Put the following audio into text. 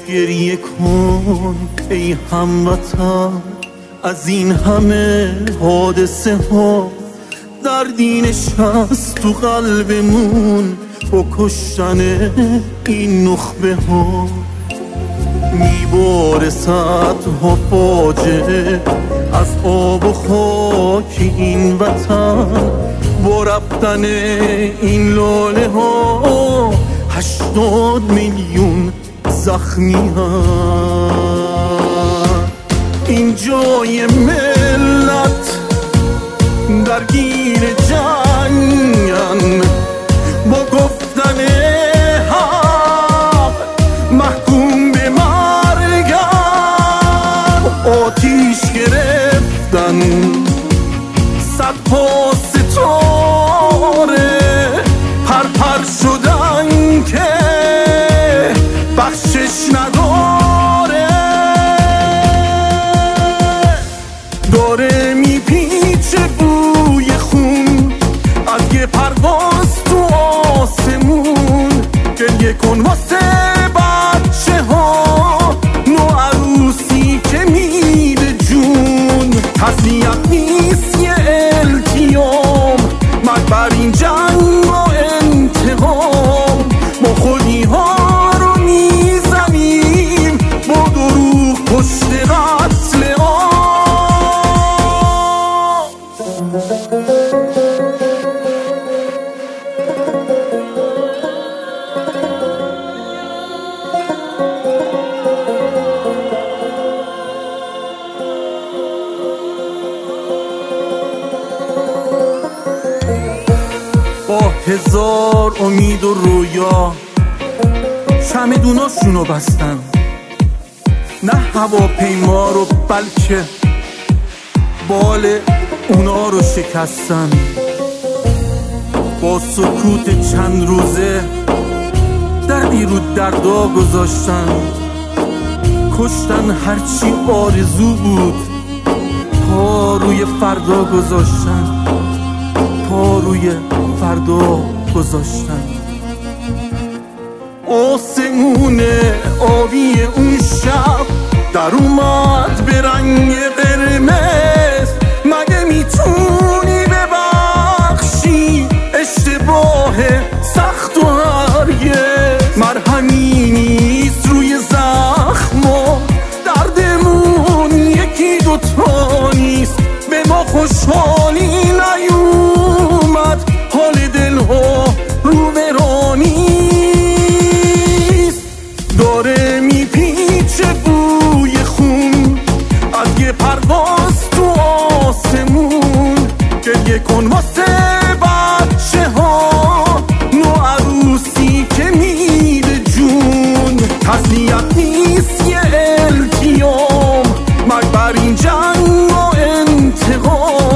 گریه کن ای هموطن از این همه حادثه ها، دردی نشست تو قلبمون با کشتن این نخبه ها. میباره صدها فاجعه از آب و خاک این وطن، با رفتن این لاله ها 80 میلیون زخمی هست. این جای ملت درگیر جنگن، با گفتن حق محکوم به مرگن. آتیش گرفتن صدها ستاره، پر شدن که بخشش نداره. داره میپیچه بوی خون از یه پرواز تو آسمون. گریه کن واسه بچه ها نوعروسی که میده جون. تسلیت نیست یه التیام، مرگ بر این جنگ و انتقام. ما خودی ها رو میزنیم با دروغ پشت قتل عام. با هزار امید و رویا چمدوناشونو بستن، نه هواپیما رو بلکه بال اونا رو شکستن. با سکوت چند روزه دردی رو دردا گذاشتن. کشتن هرچی آرزو بود، پا روی فردا گذاشتن، پا روی فردا گذاشتن. آسمون آبی اون شب در اومد به رنگ قرمز. مگه میتونی ببخشی اشتباه سخت و هرگز؟ مرهمی نیست روی زخما، دردمون یکی دوتا نیست. به ما خوشحالی نیومد، حال دلها رو برانیست. داره میپیچه بوی خون از یه پرواز تو آسمون. گریه کن واسه بچه ها نوعروسی که میده جون. تسلیت نیست یه التیام، مرگ بر این جنگ و انتقام.